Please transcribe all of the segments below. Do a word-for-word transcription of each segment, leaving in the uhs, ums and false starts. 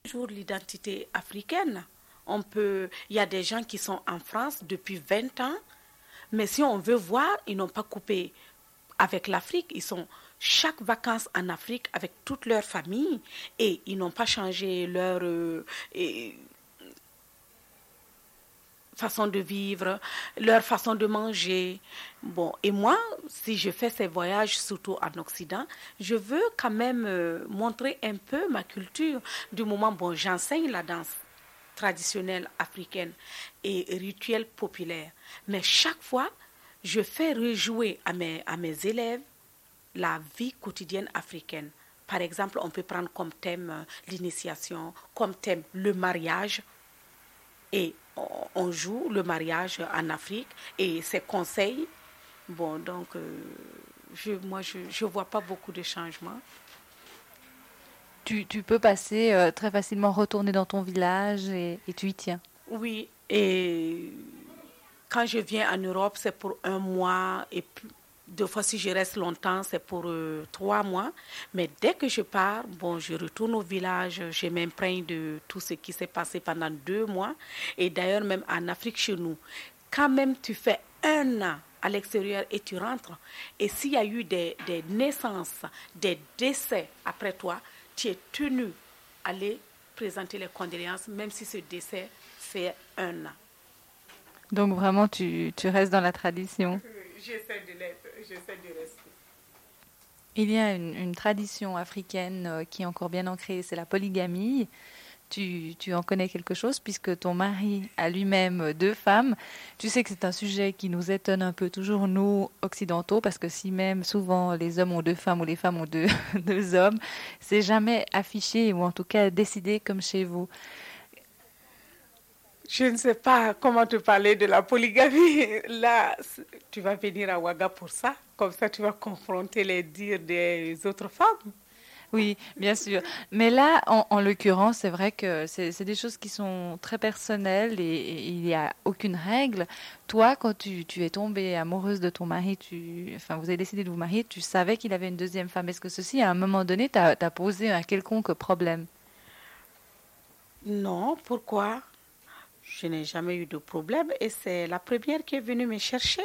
toujours l'identité africaine. On peut, il y a des gens qui sont en France depuis vingt ans, mais si on veut voir, ils n'ont pas coupé avec l'Afrique. Ils sont chaque vacances en Afrique avec toute leur famille et ils n'ont pas changé leur euh, et, façon de vivre, leur façon de manger. Bon, et moi, si je fais ces voyages, surtout en Occident, je veux quand même euh, montrer un peu ma culture. Du moment, bon, j'enseigne la danse traditionnelle africaine et rituelle populaire. Mais chaque fois, je fais rejouer à mes, à mes élèves la vie quotidienne africaine. Par exemple, on peut prendre comme thème euh, l'initiation, comme thème le mariage. Et on, on joue le mariage en Afrique et ses conseils. Bon, donc, euh, je, moi, je ne vois pas beaucoup de changements. Tu, tu peux passer euh, très facilement retourner dans ton village et, et tu y tiens. Oui, et quand je viens en Europe, c'est pour un mois et plus. Deux fois, si je reste longtemps, c'est pour euh, trois mois. Mais dès que je pars, bon, je retourne au village, je m'imprègne de tout ce qui s'est passé pendant deux mois. Et d'ailleurs, même en Afrique, chez nous, quand même tu fais un an à l'extérieur et tu rentres, et s'il y a eu des, des naissances, des décès après toi, tu es tenu à aller présenter les condoléances, même si ce décès fait un an. Donc vraiment, tu, tu restes dans la tradition. J'essaie de l'être, j'essaie de rester. Il y a une, une tradition africaine euh, qui est encore bien ancrée, c'est la polygamie. Tu, tu en connais quelque chose puisque ton mari a lui-même deux femmes. Tu sais que c'est un sujet qui nous étonne un peu, toujours nous, occidentaux, parce que si même souvent les hommes ont deux femmes ou les femmes ont deux, deux hommes, c'est jamais affiché ou en tout cas décidé comme chez vous. Je ne sais pas comment te parler de la polygamie. Là, tu vas venir à Ouaga pour ça. Comme ça, tu vas confronter les dires des autres femmes. Oui, bien sûr. Mais là, en, en l'occurrence, c'est vrai que c'est c'est des choses qui sont très personnelles et, et il n'y a aucune règle. Toi, quand tu, tu es tombée amoureuse de ton mari, tu, enfin, vous avez décidé de vous marier, tu savais qu'il avait une deuxième femme. Est-ce que ceci, à un moment donné, t'a, t'a posé un quelconque problème? Non, pourquoi? Je n'ai jamais eu de problème et c'est la première qui est venue me chercher.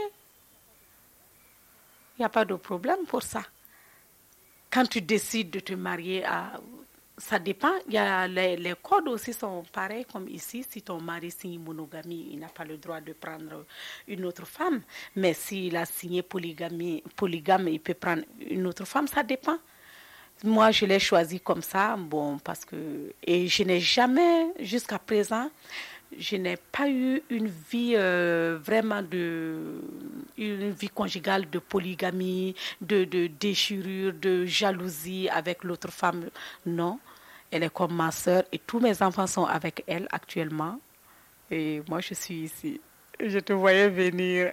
Il n'y a pas de problème pour ça. Quand tu décides de te marier, à, ça dépend. Il y a les, les codes aussi sont pareils comme ici. Si ton mari signe monogamie, il n'a pas le droit de prendre une autre femme. Mais s'il a signé polygamie, polygame, il peut prendre une autre femme. Ça dépend. Moi, je l'ai choisi comme ça, bon, parce que et je n'ai jamais, jusqu'à présent, je n'ai pas eu une vie euh, vraiment de une vie conjugale de polygamie, de, de déchirure, de jalousie avec l'autre femme. Non, elle est comme ma sœur et tous mes enfants sont avec elle actuellement. Et moi, je suis ici. Je te voyais venir.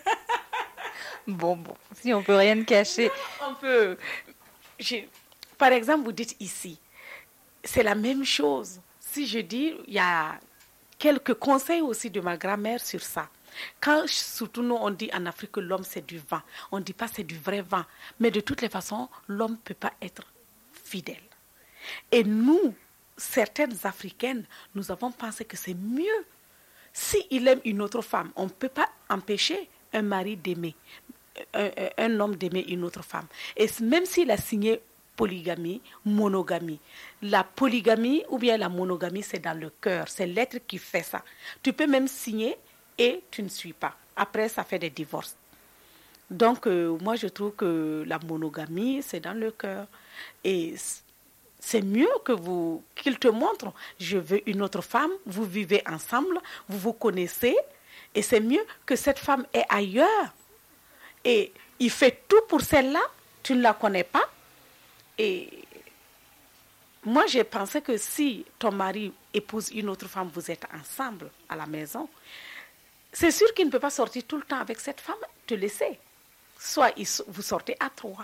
Bon, bon, si on peut rien te cacher. On peut. j'ai- Par exemple, vous dites ici, c'est la même chose. Si je dis, il y a quelques conseils aussi de ma grand-mère sur ça. Quand, surtout nous, on dit en Afrique que l'homme, c'est du vent. On ne dit pas c'est du vrai vent. Mais de toutes les façons, l'homme ne peut pas être fidèle. Et nous, certaines Africaines, nous avons pensé que c'est mieux. S'il aime une autre femme, on ne peut pas empêcher un mari d'aimer, un, un- un homme d'aimer une autre femme. Et même s'il a signé polygamie, monogamie. La polygamie ou bien la monogamie, c'est dans le cœur. C'est l'être qui fait ça. Tu peux même signer et tu ne suis pas. Après, ça fait des divorces. Donc, euh, moi, je trouve que la monogamie, c'est dans le cœur. Et c- c'est mieux que vous, qu'il te montre, je veux une autre femme, vous vivez ensemble, vous vous connaissez, et c'est mieux que cette femme est ailleurs. Et il fait tout pour celle-là, tu ne la connais pas. Et moi, j'ai pensé que si ton mari épouse une autre femme, vous êtes ensemble à la maison, c'est sûr qu'il ne peut pas sortir tout le temps avec cette femme, te laisser. Soit il s- vous sortez à trois.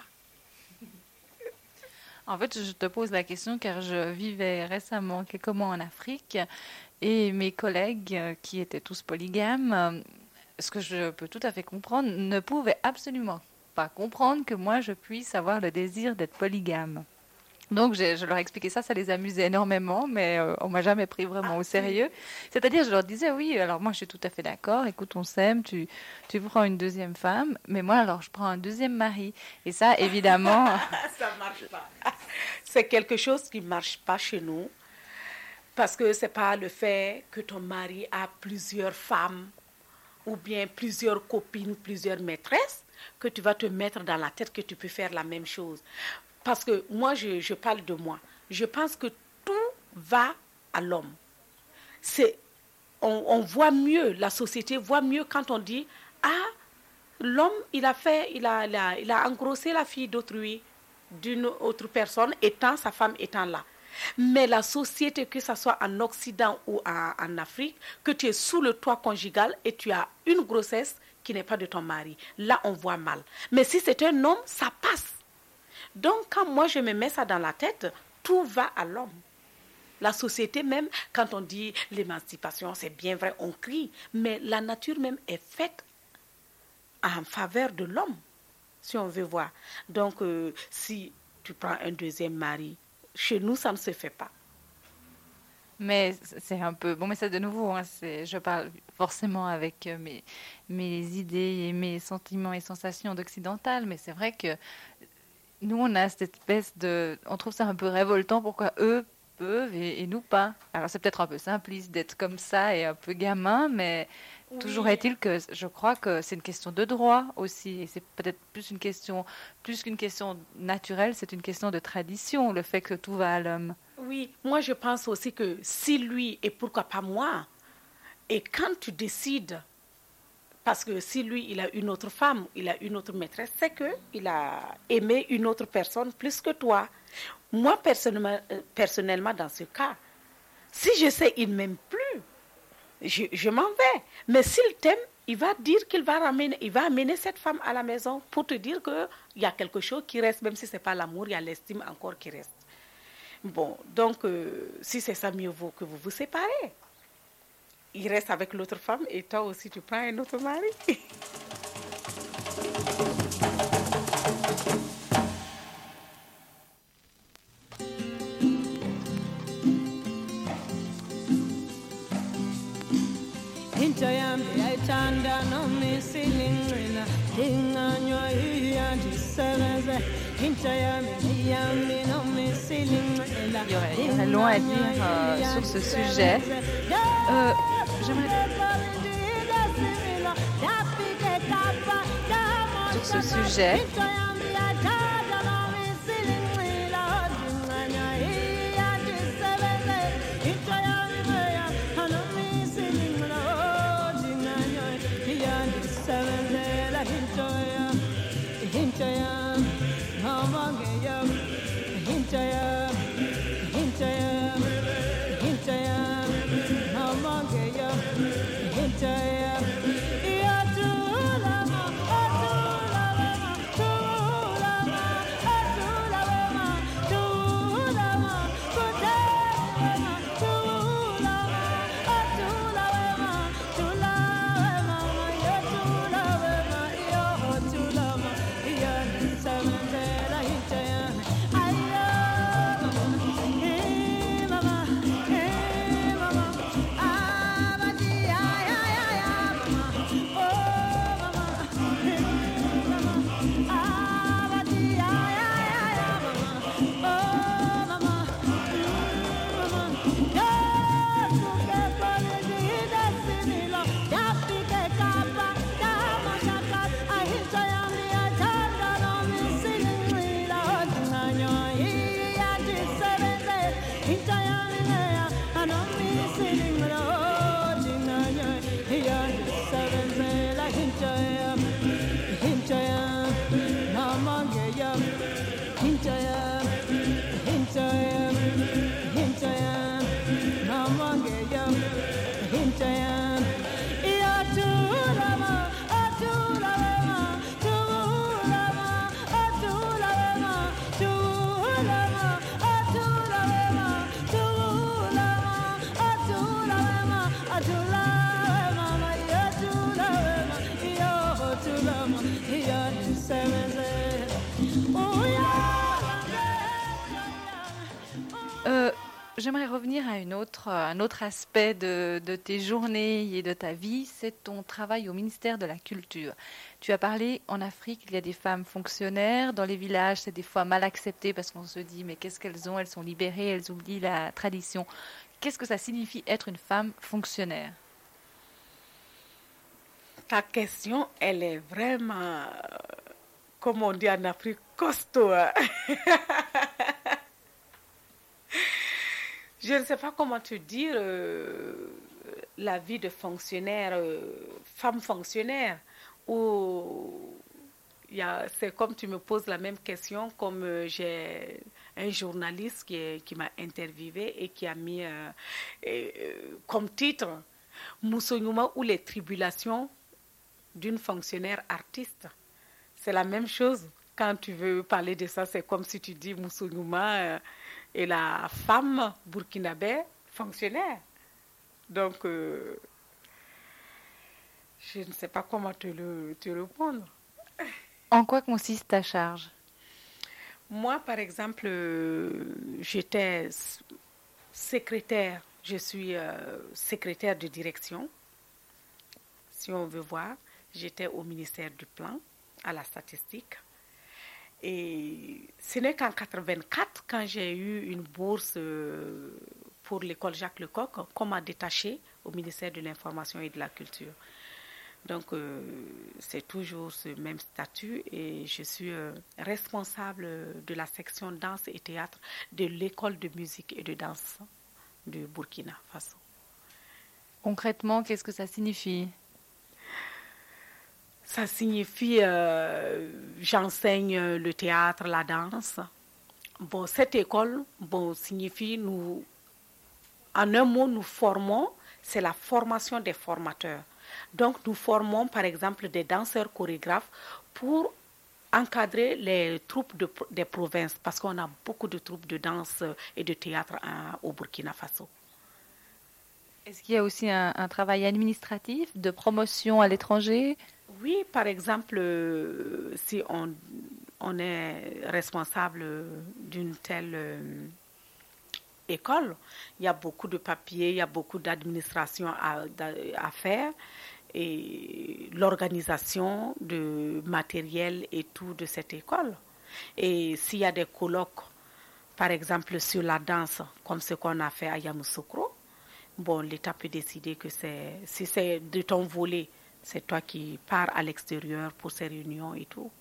En fait, je te pose la question car je vivais récemment quelques mois en Afrique et mes collègues euh, qui étaient tous polygames, euh, ce que je peux tout à fait comprendre, ne pouvaient absolument pas comprendre que moi je puisse avoir le désir d'être polygame. Donc, je, je leur expliquais ça, ça les amusait énormément, mais euh, on m'a jamais pris vraiment au sérieux. C'est-à-dire, je leur disais, oui, alors moi, je suis tout à fait d'accord, écoute, on s'aime, tu, tu prends une deuxième femme, mais moi, alors, je prends un deuxième mari. Et ça, évidemment... Ça ne marche pas. C'est quelque chose qui ne marche pas chez nous, parce que ce n'est pas le fait que ton mari a plusieurs femmes, ou bien plusieurs copines, plusieurs maîtresses, que tu vas te mettre dans la tête que tu peux faire la même chose. Parce que moi, je, je parle de moi. Je pense que tout va à l'homme. C'est, on, on voit mieux, la société voit mieux quand on dit « Ah, l'homme, il a fait, il a, il a, il a engrossé la fille d'autrui, d'une autre personne, étant, sa femme étant là. » Mais la société, que ce soit en Occident ou en, en Afrique, que tu es sous le toit conjugal et tu as une grossesse qui n'est pas de ton mari, là, on voit mal. Mais si c'est un homme, ça passe. Donc, quand moi, je me mets ça dans la tête, tout va à l'homme. La société même, quand on dit l'émancipation, c'est bien vrai, on crie, mais la nature même est faite en faveur de l'homme, si on veut voir. Donc, euh, si tu prends un deuxième mari, chez nous, ça ne se fait pas. Mais c'est un peu... Bon, mais ça, de nouveau, hein, c'est, je parle forcément avec mes, mes idées et mes sentiments et sensations d'occidental, mais c'est vrai que nous, on a cette espèce de... On trouve ça un peu révoltant, pourquoi eux peuvent et, et nous pas. Alors, c'est peut-être un peu simpliste d'être comme ça et un peu gamin, mais oui. Toujours est-il que je crois que c'est une question de droit aussi. Et c'est peut-être plus une question, plus qu'une question naturelle, c'est une question de tradition, le fait que tout va à l'homme. Oui, moi, je pense aussi que si lui, et pourquoi pas moi, et quand tu décides... Parce que si lui, il a une autre femme, il a une autre maîtresse, c'est qu'il a aimé une autre personne plus que toi. Moi, personnellement, personnellement dans ce cas, si je sais qu'il ne m'aime plus, je, je m'en vais. Mais s'il t'aime, il va dire qu'il va ramener, il va amener cette femme à la maison pour te dire qu'il y a quelque chose qui reste, même si ce n'est pas l'amour, il y a l'estime encore qui reste. Bon, donc, euh, si c'est ça, mieux vaut que vous vous séparez. Il reste avec l'autre femme et toi aussi tu prends un autre mari. Il y aurait, il y aurait long à dire euh, sur ce sujet. Euh, J'aimerais... Sur ce sujet, j'aimerais revenir à une autre, un autre aspect de, de tes journées et de ta vie, c'est ton travail au ministère de la Culture. Tu as parlé, en Afrique, il y a des femmes fonctionnaires. Dans les villages, c'est des fois mal accepté parce qu'on se dit, mais qu'est-ce qu'elles ont? Elles sont libérées, elles oublient la tradition. Qu'est-ce que ça signifie être une femme fonctionnaire? Ta question, elle est vraiment, comme on dit en Afrique, costaud. Hein. Je ne sais pas comment te dire euh, la vie de fonctionnaire, euh, femme fonctionnaire, où il y a, c'est comme tu me poses la même question, comme euh, j'ai un journaliste qui, est- qui m'a interviewé et qui a mis euh, euh, comme titre Moussonyuma ou les tribulations d'une fonctionnaire artiste. C'est la même chose. Quand tu veux parler de ça, c'est comme si tu dis Moussonyuma euh, et la femme burkinabé fonctionnaire. Donc, euh, je ne sais pas comment te, le, te répondre. En quoi consiste ta charge? Moi, par exemple, euh, j'étais s- secrétaire. Je suis euh, secrétaire de direction, si on veut voir. J'étais au ministère du Plan, à la statistique. Et ce n'est qu'en quatre-vingt-quatre, quand j'ai eu une bourse euh, pour l'école Jacques Lecoq, qu'on m'a détachée au ministère de l'Information et de la Culture. Donc, euh, c'est toujours ce même statut et je suis euh, responsable de la section danse et théâtre de l'école de musique et de danse de Burkina Faso. Concrètement, qu'est-ce que ça signifie? Ça signifie, euh, j'enseigne le théâtre, la danse. Bon, cette école, bon, signifie, nous, en un mot, nous formons, c'est la formation des formateurs. Donc, nous formons, par exemple, des danseurs chorégraphes pour encadrer les troupes de, des provinces, parce qu'on a beaucoup de troupes de danse et de théâtre hein, au Burkina Faso. Est-ce qu'il y a aussi un, un travail administratif de promotion à l'étranger? Oui, par exemple, euh, si on, on est responsable d'une telle euh, école, il y a beaucoup de papiers, il y a beaucoup d'administration à, à faire et l'organisation de matériel et tout de cette école. Et s'il y a des colloques, par exemple sur la danse, comme ce qu'on a fait à Yamoussoukro, bon, l'État peut décider que c'est, si c'est de ton volet, c'est toi qui pars à l'extérieur pour ces réunions et tout.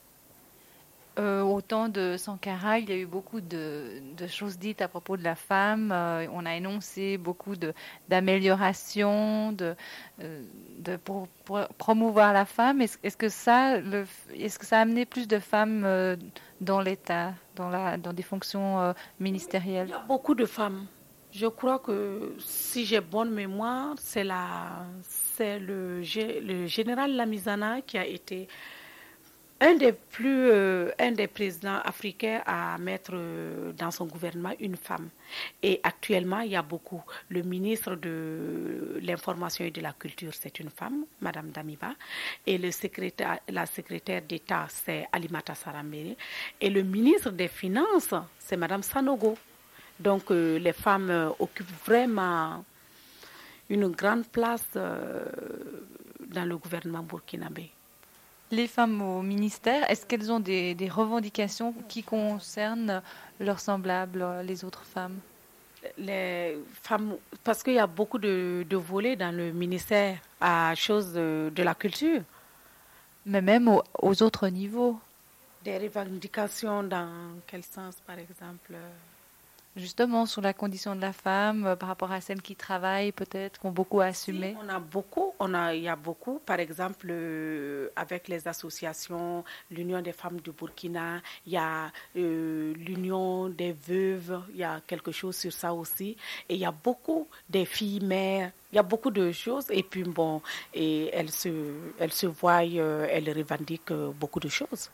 Euh, au temps de Sankara, il y a eu beaucoup de, de choses dites à propos de la femme. Euh, on a énoncé beaucoup de, d'améliorations, de, euh, de pour, pour promouvoir la femme. Est-ce, est-ce que ça, le, est-ce que ça a amené plus de femmes euh, dans l'État, dans la, dans des fonctions euh, ministérielles? Il y a beaucoup de femmes. Je crois que si j'ai bonne mémoire, c'est la, c'est le, gé- le général Lamizana qui a été un des plus, euh, un des présidents africains à mettre euh, dans son gouvernement une femme. Et actuellement, il y a beaucoup. Le ministre de l'Information et de la Culture, c'est une femme, Madame Damiba. Et le secrétaire, la secrétaire d'État, c'est Alimata Sarambere. Et le ministre des Finances, c'est Madame Sanogo. Donc, euh, les femmes euh, occupent vraiment une grande place euh, dans le gouvernement burkinabé. Les femmes au ministère, est-ce qu'elles ont des, des revendications qui concernent leurs semblables, les autres femmes? Les femmes, parce qu'il y a beaucoup de, de volets dans le ministère à chose de, de la culture. Mais même au- aux autres niveaux. Des revendications dans quel sens, par exemple? Justement, sur la condition de la femme, euh, par rapport à celles qui travaillent, peut-être, qui ont beaucoup à assumer. Si, on a beaucoup, on a, il y a beaucoup, par exemple, euh, avec les associations, l'Union des femmes du Burkina, il y a euh, l'Union des veuves, il y a quelque chose sur ça aussi. Et il y a beaucoup des filles mères, il y a beaucoup de choses. Et puis, bon, et elles se, elles se voient, euh, elles revendiquent euh, beaucoup de choses.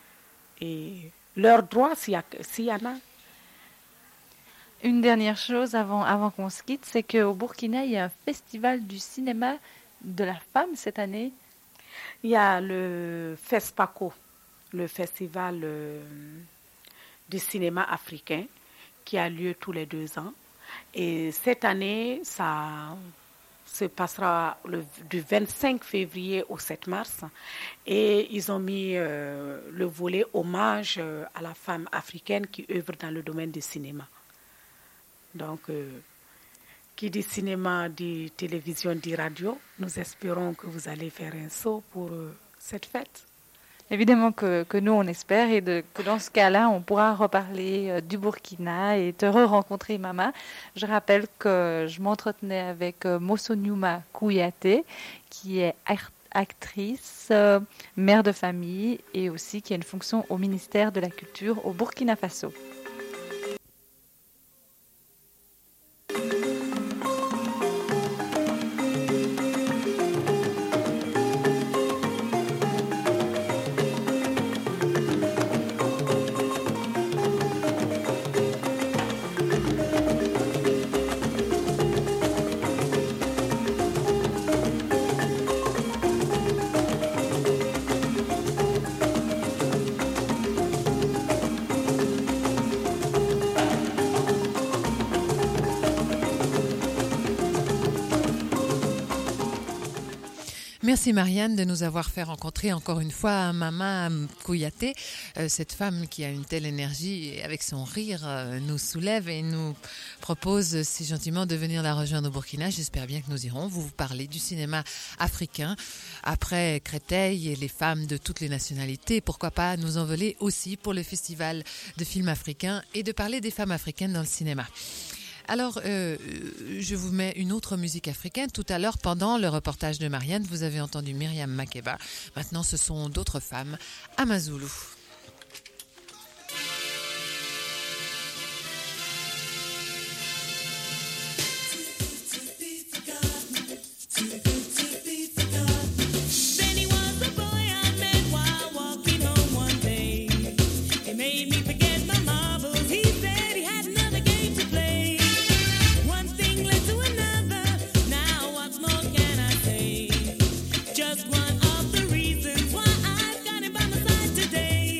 Et leurs droits, s'il y, a, s'il y en a. Une dernière chose avant, avant qu'on se quitte, c'est qu'au Burkina, il y a un festival du cinéma de la femme cette année. Il y a le FESPACO, le festival euh, du cinéma africain, qui a lieu tous les deux ans. Et cette année, ça se passera le, du vingt-cinq février au sept mars. Et ils ont mis euh, le volet hommage euh, à la femme africaine qui œuvre dans le domaine du cinéma. Donc, euh, qui dit cinéma, dit télévision, dit radio. Nous espérons que vous allez faire un saut pour euh, cette fête. Évidemment que, que nous, on espère, et de, que dans ce cas-là, on pourra reparler euh, du Burkina et te re-rencontrer, Mama. Je rappelle que je m'entretenais avec euh, Mosonyuma Kouyaté, qui est actrice, euh, mère de famille, et aussi qui a une fonction au ministère de la Culture au Burkina Faso. Merci Marianne de nous avoir fait rencontrer encore une fois Mama Kouyaté, euh, cette femme qui a une telle énergie et avec son rire euh, nous soulève et nous propose si gentiment de venir la rejoindre au Burkina. J'espère bien que nous irons vous, vous parler du cinéma africain. Après Créteil et les femmes de toutes les nationalités, pourquoi pas nous envoler aussi pour le festival de films africains et de parler des femmes africaines dans le cinéma. Alors, euh, je vous mets une autre musique africaine. Tout à l'heure, pendant le reportage de Marianne, vous avez entendu Myriam Makeba. Maintenant, ce sont d'autres femmes, Amazulu. Just one of the reasons why I've got him by my side today.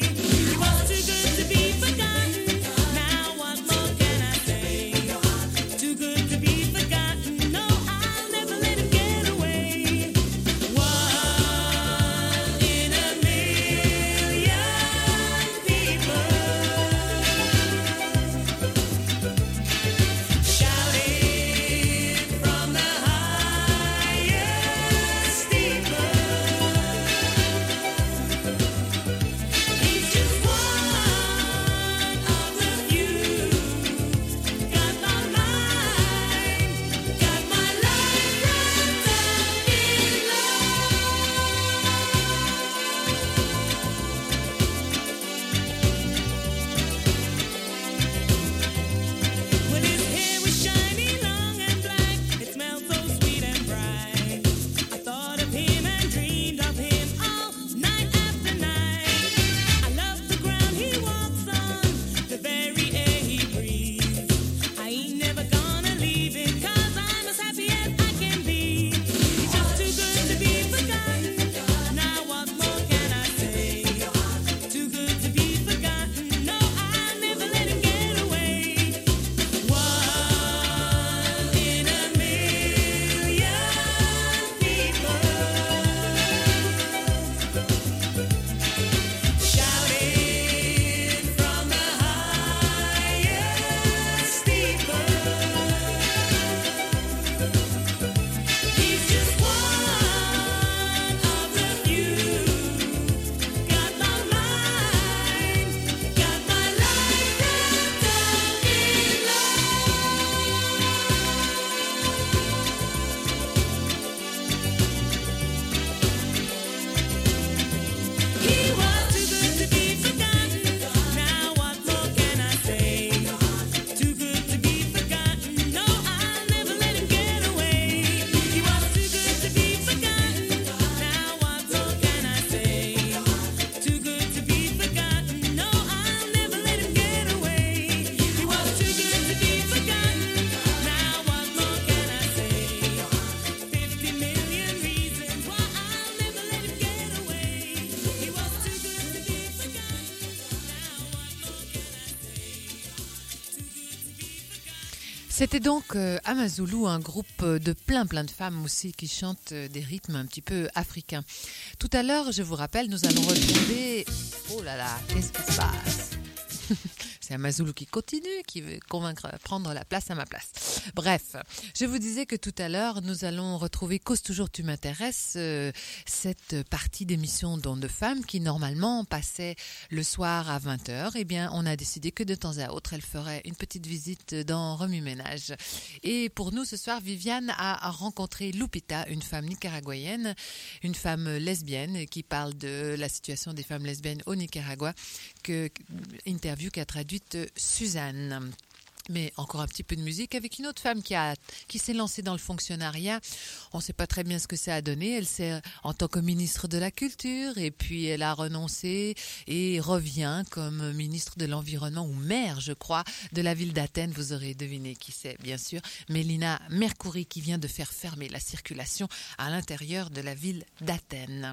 C'était donc euh, Amazulu, un groupe de plein plein de femmes aussi qui chantent euh, des rythmes un petit peu africains. Tout à l'heure, je vous rappelle, nous allons retrouver... Oh là là, qu'est-ce qui se passe? C'est Amazulu qui continue, qui veut convaincre, prendre la place à ma place. Bref, je vous disais que tout à l'heure, nous allons retrouver Cause toujours tu m'intéresses, euh, cette partie d'émission Don de femmes qui normalement passait le soir à vingt heures. Eh bien, on a décidé que de temps à autre, elle ferait une petite visite dans Remue Ménage. Et pour nous, ce soir, Viviane a rencontré Lupita, une femme nicaraguayenne, une femme lesbienne qui parle de la situation des femmes lesbiennes au Nicaragua, que, interview qu'a traduite Suzanne. Mais encore un petit peu de musique avec une autre femme qui a qui s'est lancée dans le fonctionnariat. On ne sait pas très bien ce que ça a donné. Elle s'est en tant que ministre de la Culture et puis elle a renoncé et revient comme ministre de l'Environnement ou maire, je crois, de la ville d'Athènes. Vous aurez deviné qui c'est, bien sûr. Mélina Mercouri qui vient de faire fermer la circulation à l'intérieur de la ville d'Athènes.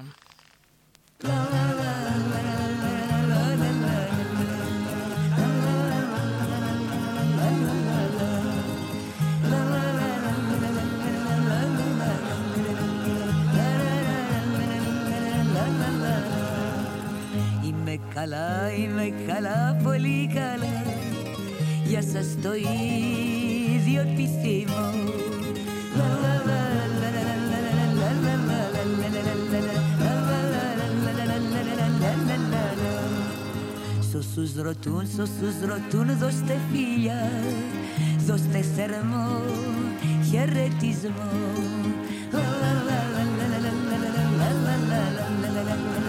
Kala, ime kala, polikala, ya se estoy idiotísimo. La la la la la la la la la la la. Sosus rotun, sosus rotun, zoste filla, zoste sermo, hieretismo. La la la la la la la la la la la.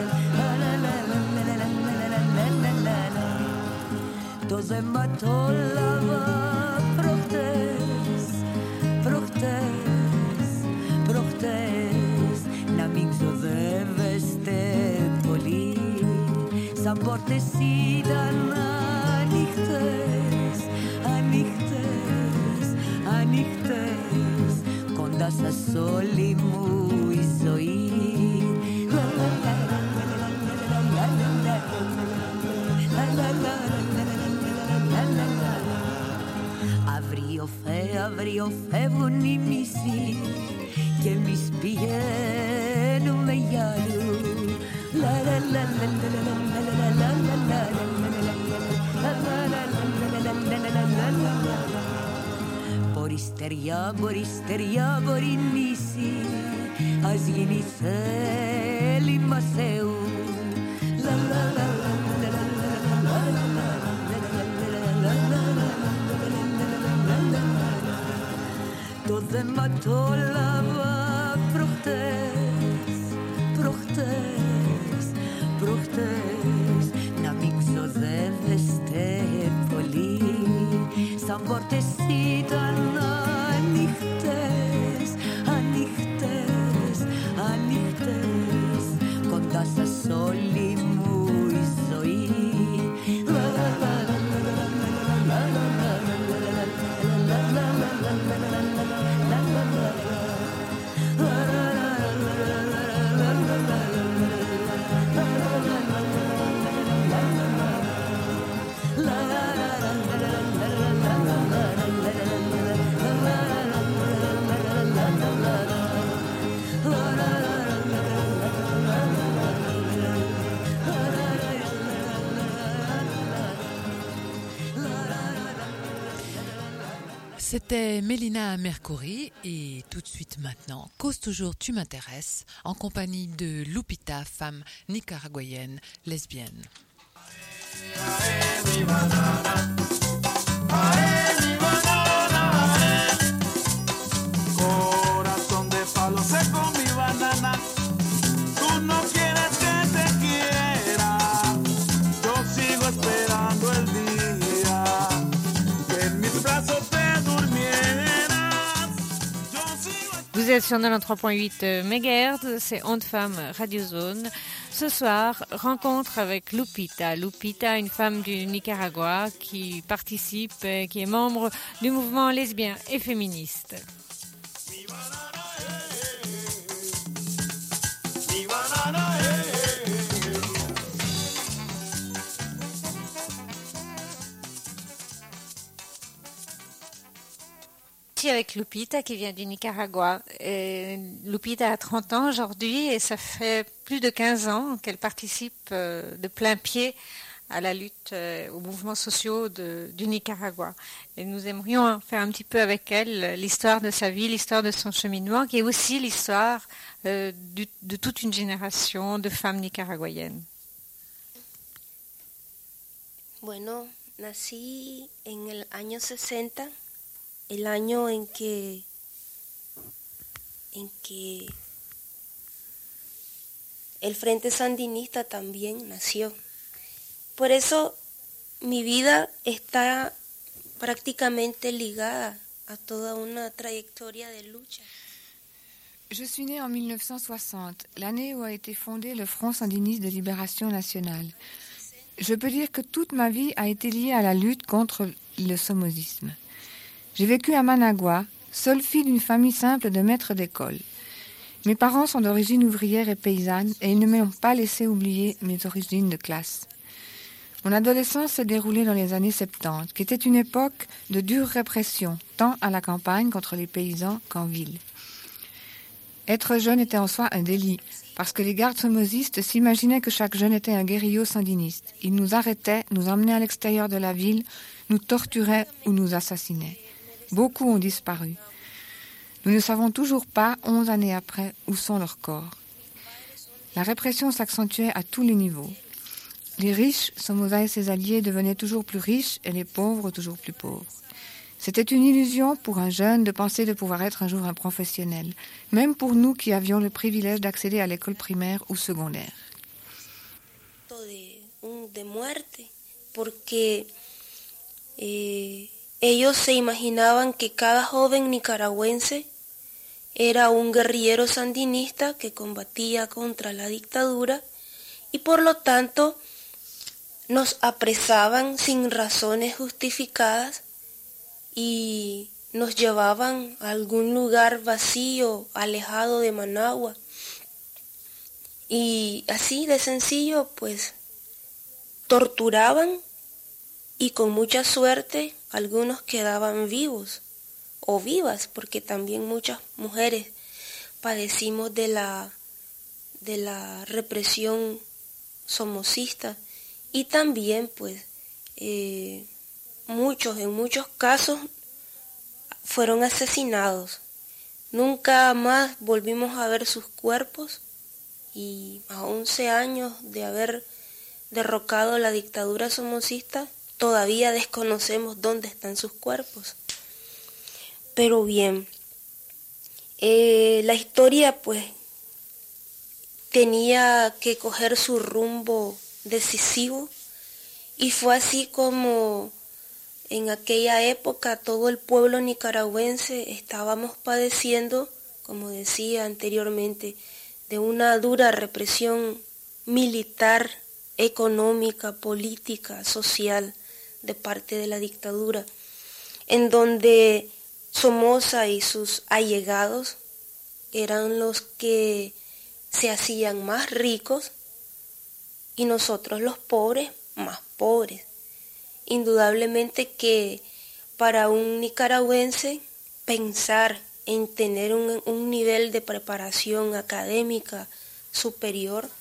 To zema to lava prochtes, prochtes, prochtes. Na mixo de veste poli, sabortecida na nichtes, a nichtes, a nichtes. Con dasa soli muy soi. La la la la la la la la la la. Avrò fe, avrò fe buonissimi che mi spiegano meglio. La la la la la la la la la la. Boristeria, boristeria, borinisi, azgini seli maseu. La la la la la la la la. To zema to lava prochtes, prochtes, prochtes. Na mixo ze veste poli, sabortecida na nichtes, a nichtes, a nichtes. Con dasa soli muy soi. La la la la la la la la. C'était Mélina Mercouri et tout de suite maintenant, Cause toujours tu m'intéresses, en compagnie de Lupita, femme nicaraguayenne lesbienne. Corazón de palo seco mi banana, tú no quieres que te quiera, yo sigo esperando el día que en mis brazos te durmieras. Yo sigo... Vous êtes sur quatre-vingt-treize virgule huit mégahertz, c'est Onde Femme Radio Zone. Ce soir, rencontre avec Lupita. Lupita, une femme du Nicaragua qui participe, qui est membre du mouvement lesbien et féministe. Je suis avec Lupita qui vient du Nicaragua. Et Lupita a trente ans aujourd'hui et ça fait plus de quinze ans qu'elle participe euh, de plein pied à la lutte, euh, aux mouvements sociaux de, du Nicaragua. Et nous aimerions faire un petit peu avec elle l'histoire de sa vie, l'histoire de son cheminement, qui est aussi l'histoire euh, du, de toute une génération de femmes nicaraguayennes. Bueno, nací en el año sesenta, el año en que, en que el Frente Sandinista también nació. Por eso mi vida está prácticamente ligada a toda una trayectoria de lucha. Je suis née en mille neuf cent soixante, l'année où a été fondé le Front Sandiniste de Libération Nationale. Je peux dire que toute ma vie a été liée à la lutte contre le somozisme. J'ai vécu à Managua, seule fille d'une famille simple de maîtres d'école. Mes parents sont d'origine ouvrière et paysanne et ils ne m'ont pas laissé oublier mes origines de classe. Mon adolescence s'est déroulée dans les années soixante-dix, qui était une époque de dure répression, tant à la campagne contre les paysans qu'en ville. Être jeune était en soi un délit, parce que les gardes somozistes s'imaginaient que chaque jeune était un guérillo sandiniste. Ils nous arrêtaient, nous emmenaient à l'extérieur de la ville, nous torturaient ou nous assassinaient. Beaucoup ont disparu. Nous ne savons toujours pas, onze années après, où sont leurs corps. La répression s'accentuait à tous les niveaux. Les riches, Somoza et ses alliés, devenaient toujours plus riches et les pauvres toujours plus pauvres. C'était une illusion pour un jeune de penser de pouvoir être un jour un professionnel, même pour nous qui avions le privilège d'accéder à l'école primaire ou secondaire. De, de muerte, porque eh, ellos se imaginaban que cada joven nicaragüense era un guerrillero sandinista que combatía contra la dictadura y por lo tanto nos apresaban sin razones justificadas y nos llevaban a algún lugar vacío, alejado de Managua. Y así de sencillo, pues, torturaban y con mucha suerte algunos quedaban vivos o vivas, porque también muchas mujeres padecimos de la, de la represión somocista y también, pues, eh, muchos, en muchos casos, fueron asesinados. Nunca más volvimos a ver sus cuerpos y a once años de haber derrocado la dictadura somocista, todavía desconocemos dónde están sus cuerpos. Pero bien, eh, la historia pues tenía que coger su rumbo decisivo y fue así como en aquella época todo el pueblo nicaragüense estábamos padeciendo, como decía anteriormente, de una dura represión militar, económica, política, social de parte de la dictadura, en donde Somoza y sus allegados eran los que se hacían más ricos y nosotros los pobres más pobres. Indudablemente que para un nicaragüense pensar en tener un, un nivel de preparación académica superior